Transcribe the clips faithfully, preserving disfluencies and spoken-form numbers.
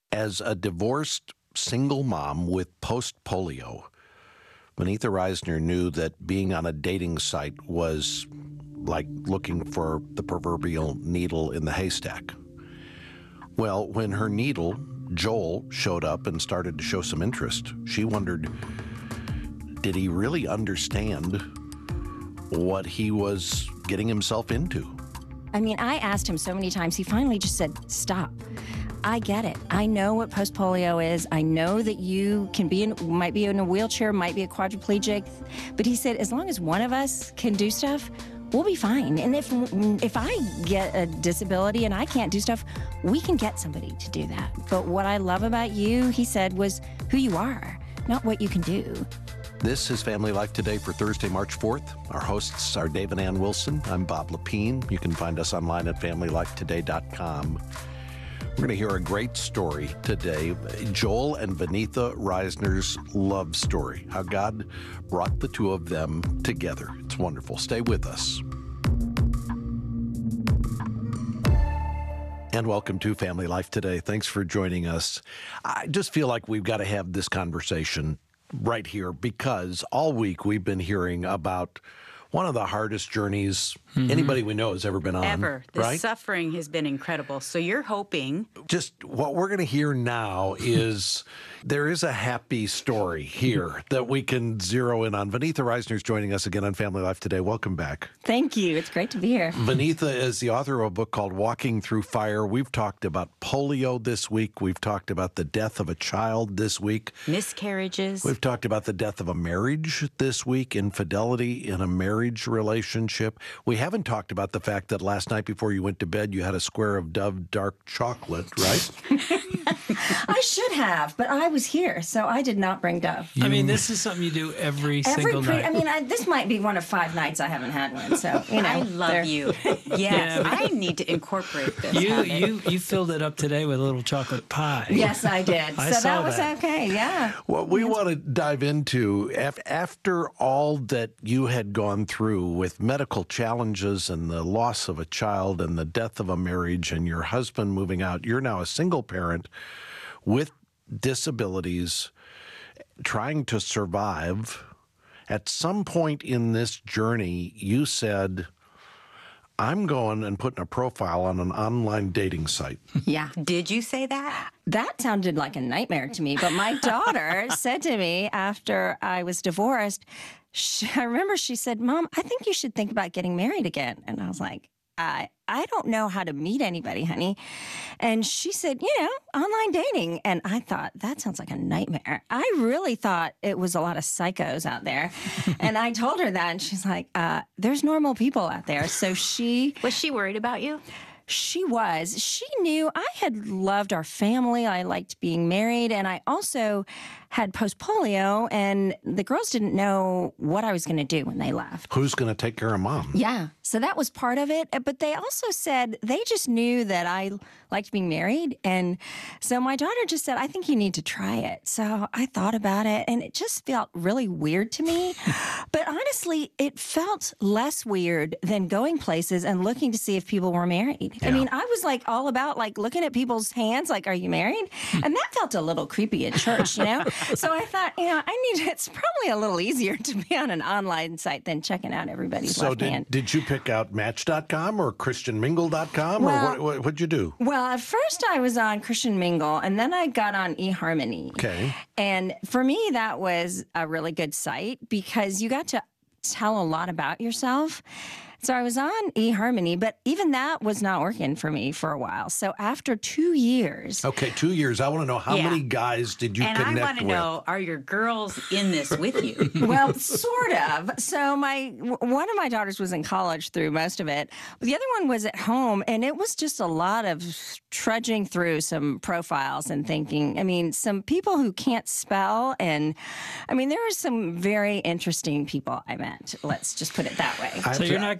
As a divorced single mom with post-polio, Vinitha Reisner knew that being on a dating site was like looking for the proverbial needle in the haystack. Well, when her needle, Joel, showed up and started to show some interest, she wondered, did he really understand what he was getting himself into? I mean, I asked him so many times, he finally just said, stop. I get it. I know what post-polio is. I know that you can be in, might be in a wheelchair, might be a quadriplegic. But he said, as long as one of us can do stuff, we'll be fine. And if if I get a disability and I can't do stuff, we can get somebody to do that. But what I love about you, he said, was who you are, not what you can do. This is Family Life Today for Thursday, March fourth. Our hosts are Dave and Ann Wilson. I'm Bob Lepine. You can find us online at family life today dot com. We're going to hear a great story today, Joel and Vinitha Reisner's love story, how God brought the two of them together. It's wonderful. Stay with us. And welcome to Family Life Today. Thanks for joining us. I just feel like we've got to have this conversation right here because all week we've been hearing about one of the hardest journeys mm-hmm. anybody we know has ever been on. Ever. The right? suffering has been incredible. So you're hoping. Just what we're going to hear now is there is a happy story here that we can zero in on. Vinitha Reisner is joining us again on Family Life Today. Welcome back. Thank you. It's great to be here. Vinitha is the author of a book called Walking Through Fire. We've talked about polio this week. We've talked about the death of a child this week. Miscarriages. We've talked about the death of a marriage this week, infidelity in a marriage relationship. We haven't talked about the fact that last night before you went to bed, you had a square of Dove dark chocolate, right? I should have, but I was here, so I did not bring Dove. I mean, this is something you do every, every single pre- night. I mean, I, this might be one of five nights I haven't had one, so, you know. I love they're... you. Yes, yeah, I need to incorporate this You habit. you you filled it up today with a little chocolate pie. Yes, I did. I so saw that was that. okay, yeah. What we want to dive into, af- after all that you had gone through with medical challenges and the loss of a child and the death of a marriage and your husband moving out, you're now a single parent with disabilities, trying to survive. At some point in this journey, you said, I'm going and putting a profile on an online dating site. Yeah. Did you say that? That sounded like a nightmare to me. But my daughter said to me after I was divorced, she, I remember she said, Mom, I think you should think about getting married again. And I was like, I, I don't know how to meet anybody, honey. And she said, you know, online dating. And I thought, that sounds like a nightmare. I really thought it was a lot of psychos out there. And I told her that, and she's like, uh, there's normal people out there. So she... Was she worried about you? She was. She knew I had loved our family. I liked being married. And I also had post-polio, and the girls didn't know what I was going to do when they left. Who's going to take care of Mom? Yeah. So that was part of it. But they also said they just knew that I liked being married. And so my daughter just said, I think you need to try it. So I thought about it, and it just felt really weird to me. But honestly, it felt less weird than going places and looking to see if people were married. Yeah. I mean, I was like all about like looking at people's hands, like, are you married? And that felt a little creepy at church, you know? So I thought, you know, I need, it's probably a little easier to be on an online site than checking out everybody's so left did, hand. did you pick out Match dot com or Christian Mingle dot com? Well, or what, what, what'd you do? Well, at first I was on Christian Mingle, and then I got on eHarmony. Okay. And for me, that was a really good site because you got to tell a lot about yourself. So I was on eHarmony, but even that was not working for me for a while. So after two years... Okay, two years. I want to know, how Yeah. many guys did you and connect with? I want to know, are your girls in this with you? Well, sort of. So my w- one of my daughters was in college through most of it, but the other one was at home, and it was just a lot of trudging through some profiles and thinking, I mean, some people who can't spell, and I mean, there were some very interesting people I met. Let's just put it that way. So you're not going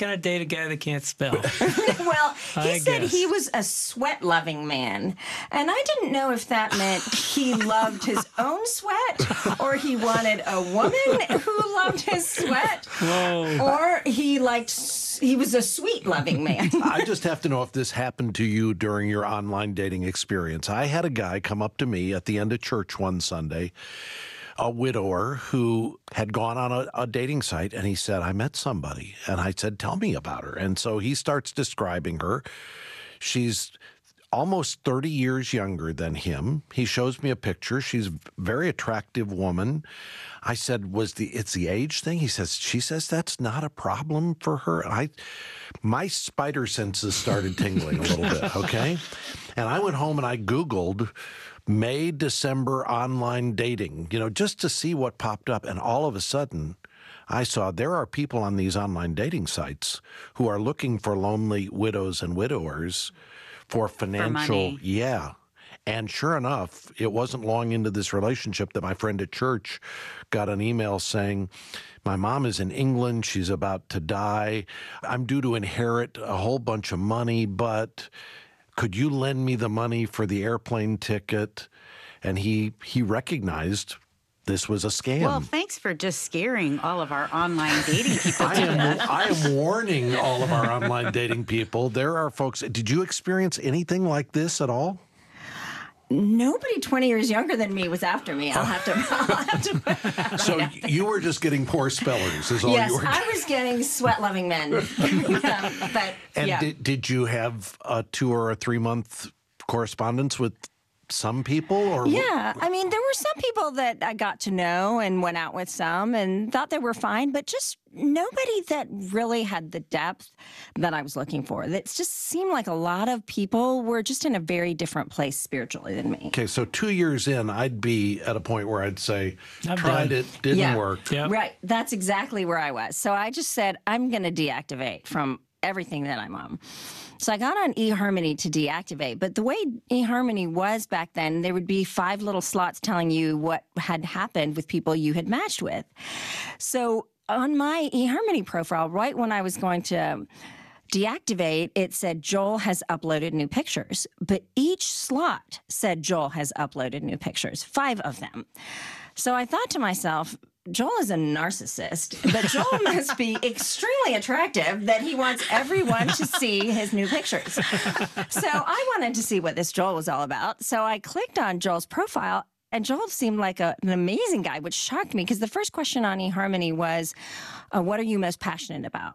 gonna date a guy that can't spell? Well, he I said guess. he was a sweat-loving man. And I didn't know if that meant he loved his own sweat or he wanted a woman who loved his sweat Whoa. or he liked, s- he was a sweet-loving man. I just have to know if this happened to you during your online dating experience. I had a guy come up to me at the end of church one Sunday, a widower who had gone on a, a dating site, and he said, I met somebody. And I said, tell me about her. And so he starts describing her. She's almost thirty years younger than him. He shows me a picture. She's a very attractive woman. I said, was the it's the age thing? He says, she says that's not a problem for her. I my spider senses started tingling a little bit, okay? And I went home and I Googled May, December online dating, you know, just to see what popped up. And all of a sudden, I saw there are people on these online dating sites who are looking for lonely widows and widowers for financial, money. yeah. And sure enough, it wasn't long into this relationship that my friend at church got an email saying, my mom is in England. She's about to die. I'm due to inherit a whole bunch of money, but could you lend me the money for the airplane ticket? And he he recognized this was a scam. Well, thanks for just scaring all of our online dating people. I am, I am warning all of our online dating people. There are folks. Did you experience anything like this at all? Nobody twenty years younger than me was after me. I'll have to. I'll have to So you were just getting poor spellers, is all yes, you were. I was getting sweat-loving men. um, but And yeah. did, did you have a two or a three month correspondence with some people? Or Yeah, I mean, there were some people that I got to know and went out with some and thought they were fine, but just nobody that really had the depth that I was looking for. It just seemed like a lot of people were just in a very different place spiritually than me. Okay, so two years in, I'd be at a point where I'd say, I'm tried done. it, didn't Yeah. work. Yep. Right. That's exactly where I was. So I just said, I'm going to deactivate from everything that I'm on. So I got on eHarmony to deactivate. But the way eHarmony was back then, there would be five little slots telling you what had happened with people you had matched with. So on my eHarmony profile, right when I was going to deactivate, it said Joel has uploaded new pictures. But each slot said Joel has uploaded new pictures, five of them. So I thought to myself, Joel is a narcissist, but Joel must be extremely attractive that he wants everyone to see his new pictures. So I wanted to see what this Joel was all about. So I clicked on Joel's profile, and Joel seemed like a, an amazing guy, which shocked me because the first question on eHarmony was, uh, what are you most passionate about?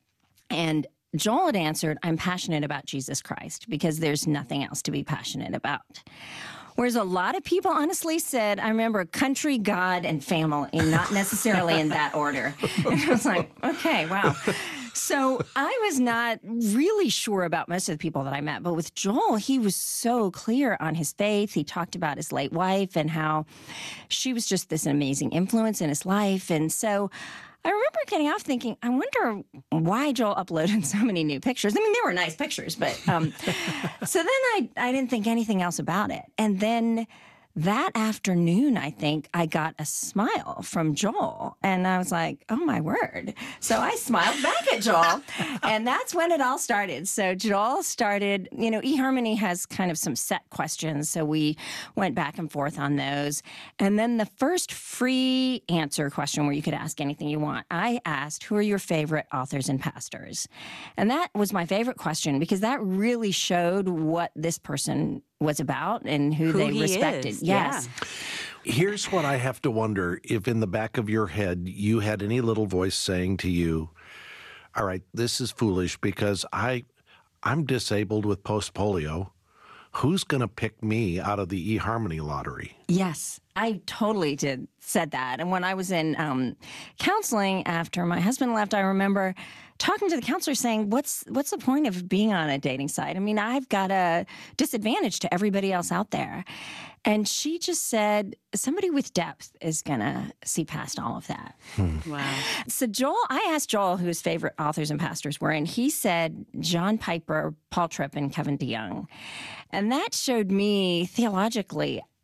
And Joel had answered, I'm passionate about Jesus Christ because there's nothing else to be passionate about. Whereas a lot of people honestly said, I remember country, God, and family, not necessarily in that order. And I was like, okay, wow. So I was not really sure about most of the people that I met. But with Joel, he was so clear on his faith. He talked about his late wife and how she was just this amazing influence in his life. And so I remember getting off thinking, I wonder why Joel uploaded so many new pictures. I mean, they were nice pictures, but um, so then I, I didn't think anything else about it. And then that afternoon, I think I got a smile from Joel, and I was like, oh my word. So I smiled back at Joel, and that's when it all started. So Joel started, you know, eHarmony has kind of some set questions, so we went back and forth on those. And then the first free answer question where you could ask anything you want, I asked, who are your favorite authors and pastors? And that was my favorite question because that really showed what this person was about and who, Who they he respected. is, Yes. yeah. Here's what I have to wonder if in the back of your head you had any little voice saying to you, all right, this is foolish because I, I'm disabled with post-polio. Who's going to pick me out of the eHarmony lottery? Yes, I totally did said that. And when I was in um, counseling after my husband left, I remember talking to the counselor saying, what's what's the point of being on a dating site? I mean, I've got a disadvantage to everybody else out there. And she just said, somebody with depth is going to see past all of that. Wow. So Joel, I asked Joel who his favorite authors and pastors were, and he said John Piper, Paul Tripp, and Kevin DeYoung. And that showed me theologically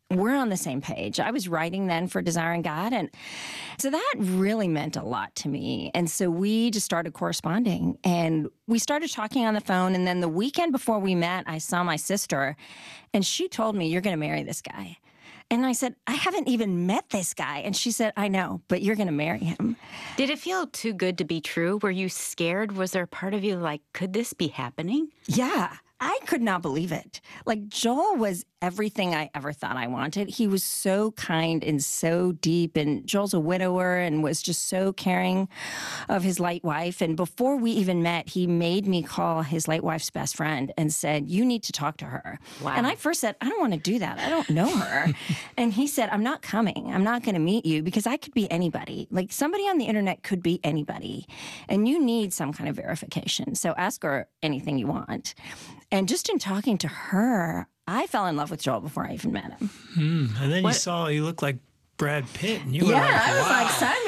we're on the same page. I was writing then for Desiring God. And so that really meant a lot to me. And so we just started corresponding and we started talking on the phone. And then the weekend before we met, I saw my sister and she told me, you're going to marry this guy. And I said, I haven't even met this guy. And she said, I know, but you're going to marry him. Did it feel too good to be true? Were you scared? Was there a part of you like, could this be happening? Yeah. I could not believe it. Like, Joel was everything I ever thought I wanted. He was so kind and so deep. And Joel's a widower and was just so caring of his late wife. And before we even met, he made me call his late wife's best friend and said, you need to talk to her. Wow. And I first said, I don't want to do that. I don't know her. And he said, I'm not coming. I'm not going to meet you because I could be anybody. Like, somebody on the internet could be anybody. And you need some kind of verification. So ask her anything you want. And just in talking to her, I fell in love with Joel before I even met him. Mm, and then What- you saw he looked like Brad Pitt, and you were Yeah, like, I was wow. like, sign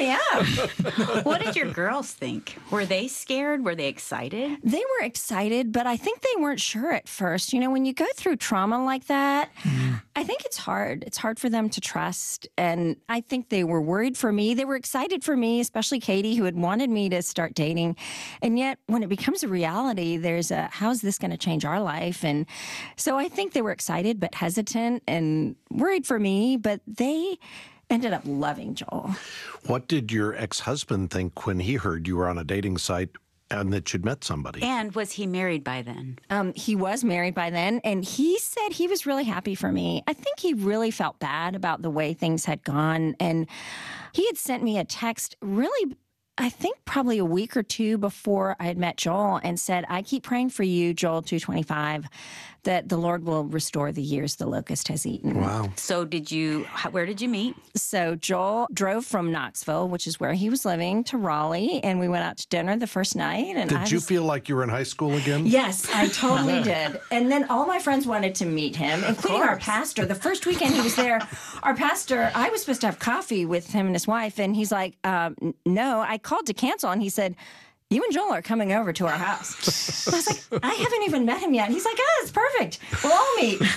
me up. What did your girls think? Were they scared? Were they excited? They were excited, but I think they weren't sure at first. You know, when you go through trauma like that, mm. I think it's hard. It's hard for them to trust. And I think they were worried for me. They were excited for me, especially Katie, who had wanted me to start dating. And yet, when it becomes a reality, there's a, how's this going to change our life? And so I think they were excited, but hesitant and worried for me, but they ended up loving Joel. What did your ex-husband think when he heard you were on a dating site and that you'd met somebody? And was he married by then? Um, he was married by then, and he said he was really happy for me. I think he really felt bad about the way things had gone, and he had sent me a text really, I think probably a week or two before I had met Joel and said, I keep praying for you, Joel two twenty-five, that the Lord will restore the years the locust has eaten. Wow. So did you, how- where did you meet? So Joel drove from Knoxville, which is where he was living, to Raleigh, and we went out to dinner the first night. And Did I you was, feel like you were in high school again? Yes, I totally did. And then all my friends wanted to meet him, including our pastor. The first weekend he was there, our pastor, I was supposed to have coffee with him and his wife, and he's like, um, no, I called to cancel, and he said, you and Joel are coming over to our house. I was like, I haven't even met him yet. And he's like, oh, it's perfect. We'll all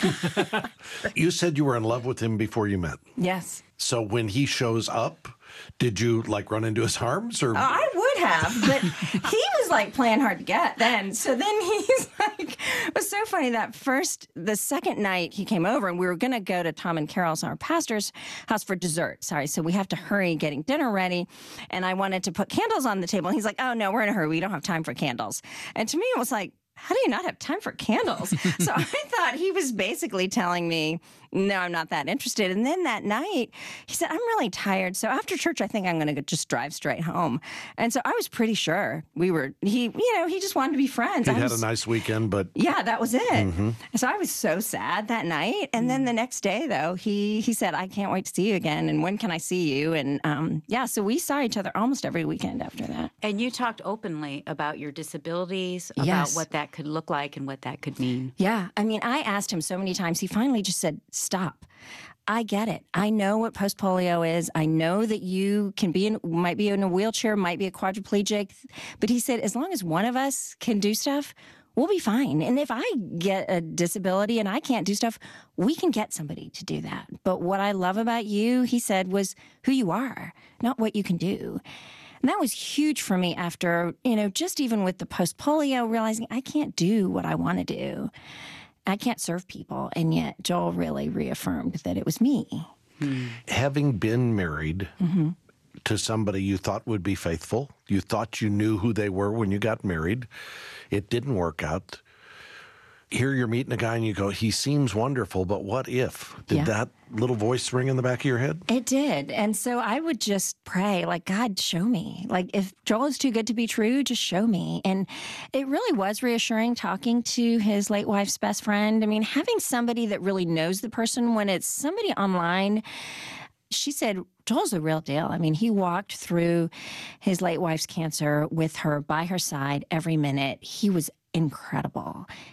meet. You said you were in love with him before you met. Yes. So when he shows up, did you like run into his arms or? Oh, I would have, but he was like playing hard to get then. So then he's like, it was so funny that first, the second night he came over and we were going to go to Tom and Carol's, our pastor's house for dessert. Sorry. So we have to hurry getting dinner ready. And I wanted to put candles on the table. And he's like, oh no, we're in a hurry. We don't have time for candles. And to me, it was like, how do you not have time for candles? So I thought he was basically telling me, no, I'm not that interested. And then that night, he said, I'm really tired. So after church, I think I'm going to just drive straight home. And so I was pretty sure we were, he, you know, he just wanted to be friends. He I had was, a nice weekend, but yeah, that was it. Mm-hmm. So I was so sad that night. And then the next day, though, he he said, I can't wait to see you again. And when can I see you? And um, yeah, so we saw each other almost every weekend after that. And you talked openly about your disabilities, about Yes. what that could look like and what that could mean. Yeah. I mean, I asked him so many times. He finally just said, stop. I get it. I know what post polio is. I know that you can be in, might be in a wheelchair, might be a quadriplegic. But he said, as long as one of us can do stuff, we'll be fine. And if I get a disability and I can't do stuff, we can get somebody to do that. But what I love about you, he said, was who you are, not what you can do. And that was huge for me after, you know, just even with the post polio, realizing I can't do what I want to do. I can't serve people. And yet Joel really reaffirmed that it was me. Hmm. Having been married Mm-hmm. to somebody you thought would be faithful, you thought you knew who they were when you got married, it didn't work out. Here you're meeting a guy and you go, he seems wonderful, but what if? Did Yeah. that little voice ring in the back of your head? It did. And so I would just pray, like, God, show me. Like, if Joel is too good to be true, just show me. And it really was reassuring talking to his late wife's best friend. I mean, having somebody that really knows the person when it's somebody online. She said, Joel's the real deal. I mean, he walked through his late wife's cancer with her by her side every minute. He was incredible.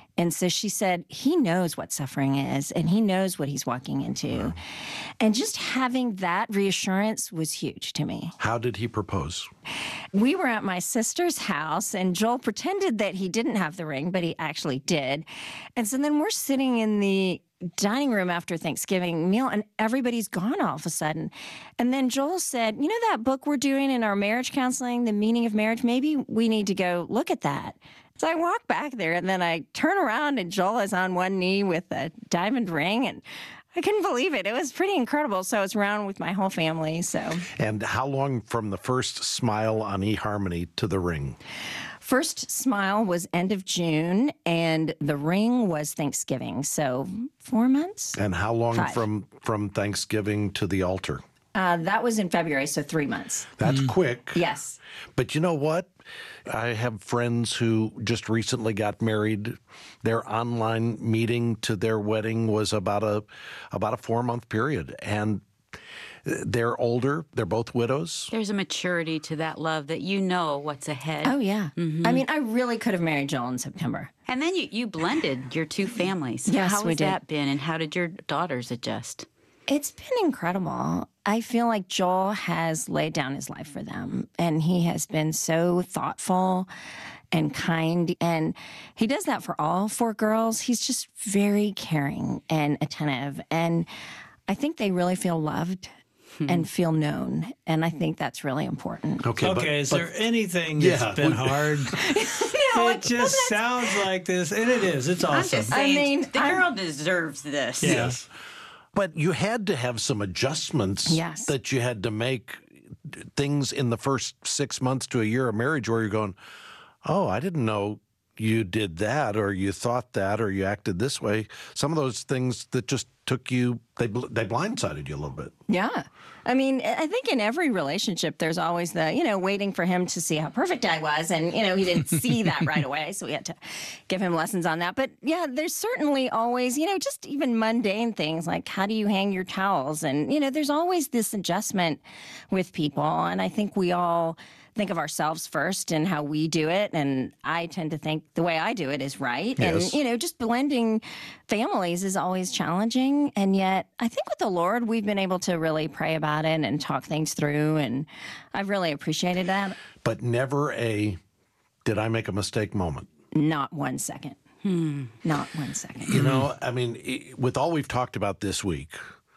And so she said, he knows what suffering is and he knows what he's walking into. Wow. And just having that reassurance was huge to me. How did he propose? We were at my sister's house and Joel pretended that he didn't have the ring, but he actually did. And so then we're sitting in the dining room after Thanksgiving meal and everybody's gone all of a sudden. And then Joel said, you know that book we're doing in our marriage counseling, The Meaning of Marriage? Maybe we need to go look at that. So I walk back there and then I turn around and Joel is on one knee with a diamond ring and I couldn't believe it. It was pretty incredible. So I was around with my whole family. So. And how long from the first smile on eHarmony to the ring? First smile was end of June, and the ring was Thanksgiving. So four months. And how long Five. from from Thanksgiving to the altar? Uh, that was in February, so three months. That's quick. Yes. But you know what? I have friends who just recently got married. Their online meeting to their wedding was about a about a four month period, and they're older. They're both widows. There's a maturity to that love that you know what's ahead. Oh, yeah. Mm-hmm. I mean, I really could have married Joel in September. And then you, you blended your two families. Yes, How we has did. that been, and how did your daughters adjust? It's been incredible. I feel like Joel has laid down his life for them, and he has been so thoughtful and kind, and he does that for all four girls. He's just very caring and attentive, and I think they really feel loved and feel known, and I think that's really important. Okay, Okay, but, is but, there anything that's Yeah, been we- hard? know, It like, just sounds like this, and it is. It's I'm awesome. just I saying, mean, the I'm- girl deserves this. Yes. but you had to have some adjustments Yes. that you had to make, things in the first six months to a year of marriage where you're going, oh, I didn't know you did that, or you thought that, or you acted this way. Some of those things that just took you, they bl- they blindsided you a little bit. Yeah. I mean, I think in every relationship, there's always the, you know, waiting for him to see how perfect I was. And, you know, he didn't see that right away. So we had to give him lessons on that. But yeah, there's certainly always, you know, just even mundane things like how do you hang your towels? And, you know, there's always this adjustment with people. And I think we all think of ourselves first and how we do it. And I tend to think the way I do it is right. Yes. And, you know, just blending families is always challenging. And yet I think with the Lord, we've been able to really pray about it and talk things through. And I've really appreciated that. But never a, did I make a mistake moment. Not one second. Hmm. Not one second. You know, I mean, i- with all we've talked about this week,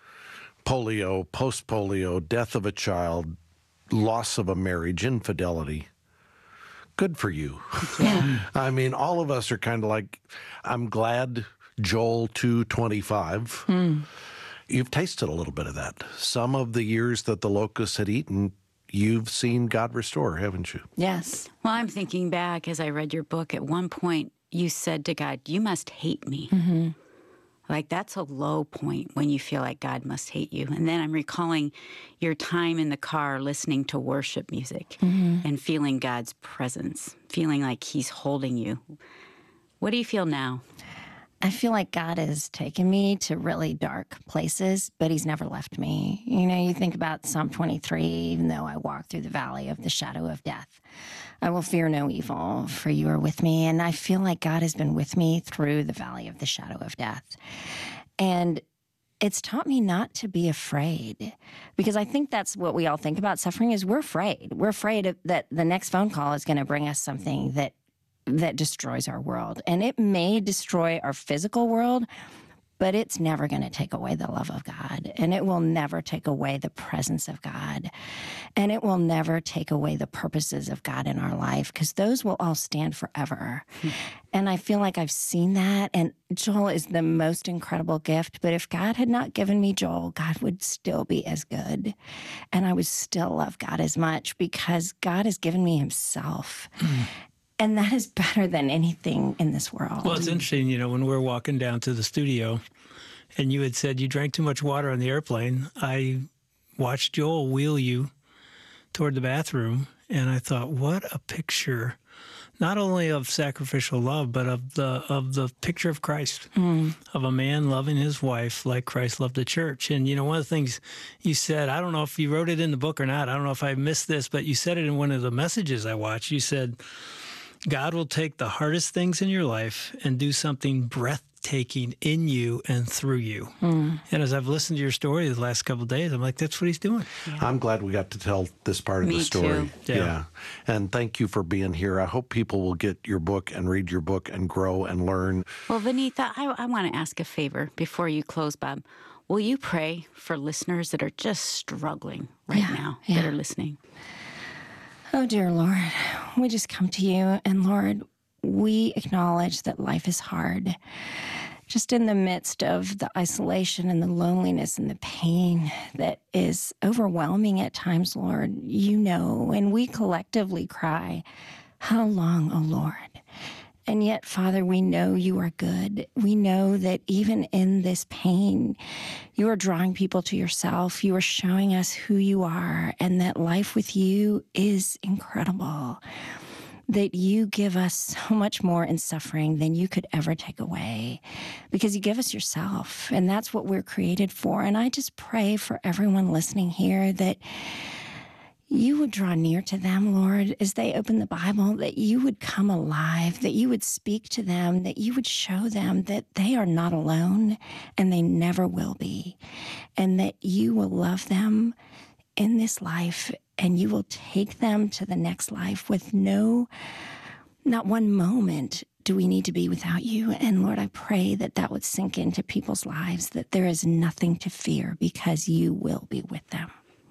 polio, post-polio, death of a child, loss of a marriage, infidelity, good for you. I mean, all of us are kind of like, I'm glad Joel two twenty-five. You've tasted a little bit of that. Some of the years that the locusts had eaten, you've seen God restore, haven't you? Yes. Well, I'm thinking back as I read your book. At one point, you said to God, you must hate me. Mm-hmm. Like, that's a low point when you feel like God must hate you. And then I'm recalling your time in the car listening to worship music Mm-hmm. and feeling God's presence, feeling like he's holding you. What do you feel now? I feel like God has taken me to really dark places, but he's never left me. You know, you think about Psalm twenty-three, even though I walk through the valley of the shadow of death, I will fear no evil, for you are with me. And I feel like God has been with me through the valley of the shadow of death. And it's taught me not to be afraid, because I think that's what we all think about suffering is we're afraid. We're afraid of, that the next phone call is going to bring us something that that destroys our world. And it may destroy our physical world, but it's never going to take away the love of God. And it will never take away the presence of God. And it will never take away the purposes of God in our life, because those will all stand forever. Hmm. And I feel like I've seen that. And Joel is the most incredible gift. But if God had not given me Joel, God would still be as good. And I would still love God as much, because God has given me himself. Hmm. And that is better than anything in this world. Well, it's interesting, you know, when we're walking down to the studio and you had said you drank too much water on the airplane, I watched Joel wheel you toward the bathroom, and I thought, what a picture, not only of sacrificial love, but of the of the picture of Christ, mm. of a man loving his wife like Christ loved the church. And, you know, one of the things you said, I don't know if you wrote it in the book or not, I don't know if I missed this, but you said it in one of the messages I watched. You said, God will take the hardest things in your life and do something breathtaking in you and through you. Mm. And as I've listened to your story the last couple of days, I'm like, that's what he's doing. Yeah. I'm glad we got to tell this part of Me the story. too. Yeah. yeah. And thank you for being here. I hope people will get your book and read your book and grow and learn. Well, Vinitha, I, I want to ask a favor before you close, Bob. Will you pray for listeners that are just struggling right yeah. now, yeah. that are listening? Oh, dear Lord, we just come to you, and Lord, we acknowledge that life is hard. Just in the midst of the isolation and the loneliness and the pain that is overwhelming at times, Lord, you know, and we collectively cry, how long, O Lord? And yet, Father, we know you are good. We know that even in this pain, you are drawing people to yourself. You are showing us who you are, and that life with you is incredible. That you give us so much more in suffering than you could ever take away, because you give us yourself, and that's what we're created for. And I just pray for everyone listening here that you would draw near to them, Lord, as they open the Bible, that you would come alive, that you would speak to them, that you would show them that they are not alone and they never will be, and that you will love them in this life and you will take them to the next life with no, not one moment do we need to be without you. And Lord, I pray that that would sink into people's lives, that there is nothing to fear because you will be with them.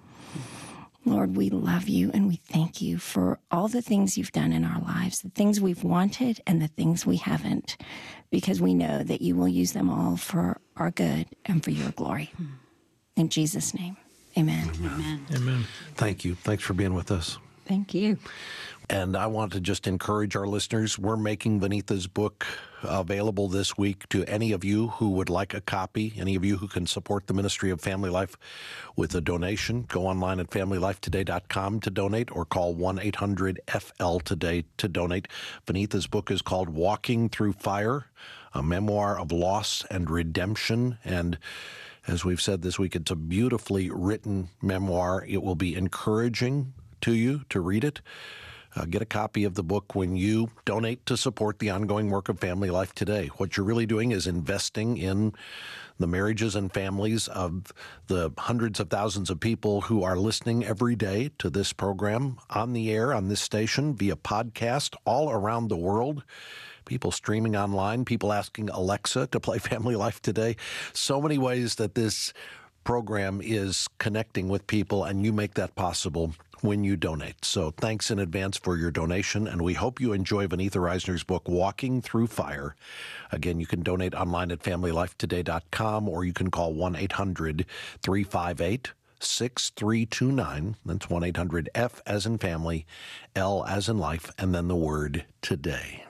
Lord, we love you and we thank you for all the things you've done in our lives, the things we've wanted and the things we haven't, because we know that you will use them all for our good and for your glory. In Jesus' name, amen. Amen. Amen. Thank you. Thanks for being with us. Thank you. And I want to just encourage our listeners. We're making Vinitha's book available this week to any of you who would like a copy, any of you who can support the Ministry of Family Life with a donation. Go online at family life today dot com to donate or call one eight hundred F L today to donate. Vinitha's book is called Walking Through Fire, a memoir of loss and redemption. And as we've said this week, it's a beautifully written memoir. It will be encouraging to you to read it. Uh, get a copy of the book when you donate to support the ongoing work of Family Life Today. What you're really doing is investing in the marriages and families of the hundreds of thousands of people who are listening every day to this program on the air, on this station, via podcast all around the world. People streaming online, people asking Alexa to play Family Life Today. So many ways that this program is connecting with people, and you make that possible when you donate. So thanks in advance for your donation, and we hope you enjoy Vinitha Reisner's book, Walking Through Fire. Again, you can donate online at family life today dot com, or you can call one eight hundred three five eight six three two nine. That's one eight hundred F as in family, L as in life, and then the word today.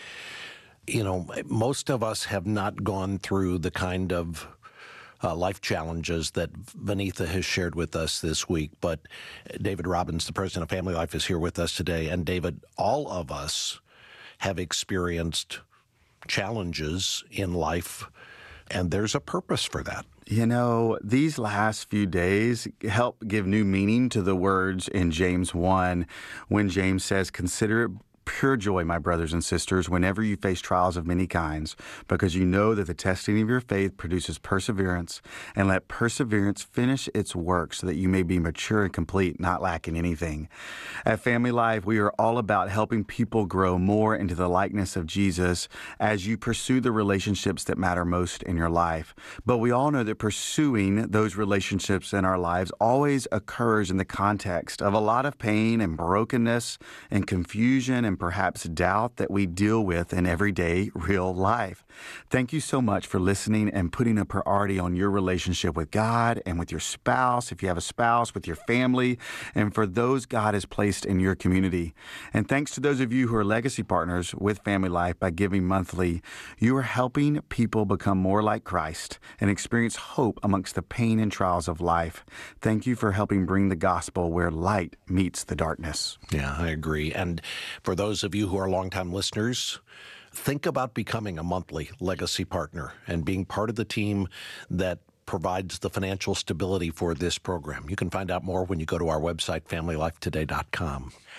You know, most of us have not gone through the kind of Uh, life challenges that Vinitha has shared with us this week. But David Robbins, the president of Family Life, is here with us today. And David, all of us have experienced challenges in life, and there's a purpose for that. You know, these last few days help give new meaning to the words in James one, when James says, "Consider it pure joy, my brothers and sisters, whenever you face trials of many kinds, because you know that the testing of your faith produces perseverance, and let perseverance finish its work so that you may be mature and complete, not lacking anything." At Family Life, we are all about helping people grow more into the likeness of Jesus as you pursue the relationships that matter most in your life. But we all know that pursuing those relationships in our lives always occurs in the context of a lot of pain and brokenness and confusion and and perhaps doubt that we deal with in everyday real life. Thank you so much for listening and putting a priority on your relationship with God and with your spouse, if you have a spouse, with your family, and for those God has placed in your community. And thanks to those of you who are legacy partners with Family Life by giving monthly, you are helping people become more like Christ and experience hope amongst the pain and trials of life. Thank you for helping bring the gospel where light meets the darkness. Yeah, I agree. And for those of you who are longtime listeners, think about becoming a monthly legacy partner and being part of the team that provides the financial stability for this program. You can find out more when you go to our website, family life today dot com.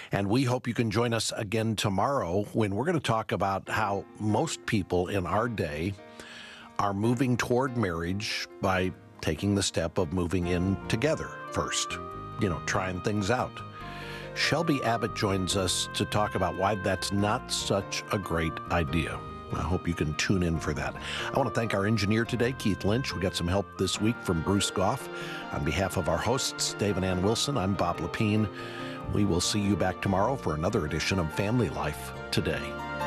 And we hope you can join us again tomorrow when we're going to talk about how most people in our day are moving toward marriage by taking the step of moving in together first, you know, trying things out. Shelby Abbott joins us to talk about why that's not such a great idea. I hope you can tune in for that. I want to thank our engineer today, Keith Lynch. We got some help this week from Bruce Goff. On behalf of our hosts, Dave and Ann Wilson, I'm Bob Lepine. We will see you back tomorrow for another edition of Family Life Today.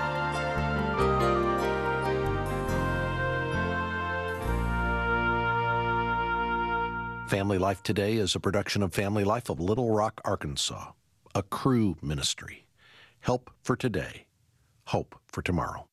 Family Life Today is a production of Family Life of Little Rock, Arkansas, a Cru ministry. Help for today, hope for tomorrow.